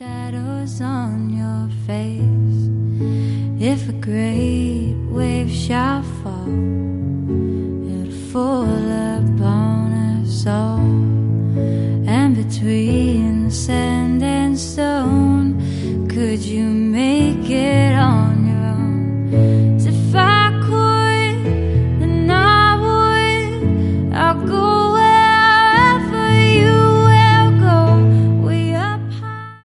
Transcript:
Shadows on your face. If a great wave shall fall, it'll fall upon us all. And between sand and stone, could you